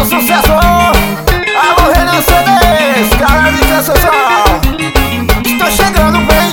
sucesso. Alô, Renan CDs, cara de sensação. Estou chegando, vem,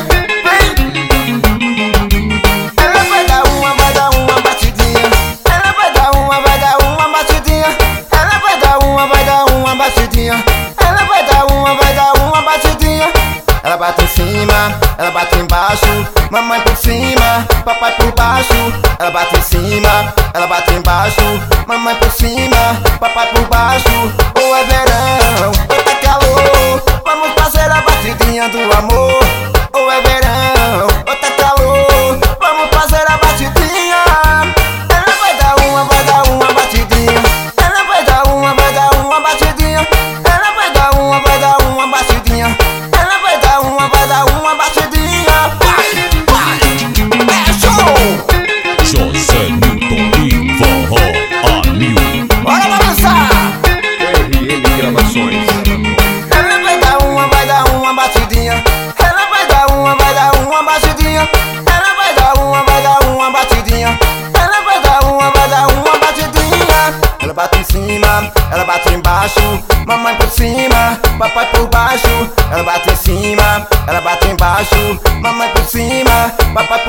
vem. Ela vai dar uma batidinha. Ela vai dar uma batidinha. Ela vai dar uma batidinha. Ela vai dar uma batidinha. Ela bate em cima, ela bate embaixo, mamãe por cima, papai por baixo. Ela bate em cima, ela bate embaixo, mamãe por cima, papai por baixo. Ou é verão, ou tá calor, vamos fazer a batidinha do amor. Ou é verão, ou tá calor, vamos fazer a batidinha. Ela vai dar uma batidinha. Ela vai dar uma batidinha. Ela vai dar uma batidinha. Ela vai dar uma batidinha. Vai, é show! José Newton e Forró a mil. Bora balançar! RN Gravações. Ela vai dar uma batidinha. Ela vai dar uma batidinha. Ela vai dar uma batidinha. Ela vai dar uma batidinha. Ela bate em cima, ela bate embaixo, mamãe por cima, papai por baixo. Ela bate em cima, ela bate embaixo, mamãe por cima, papai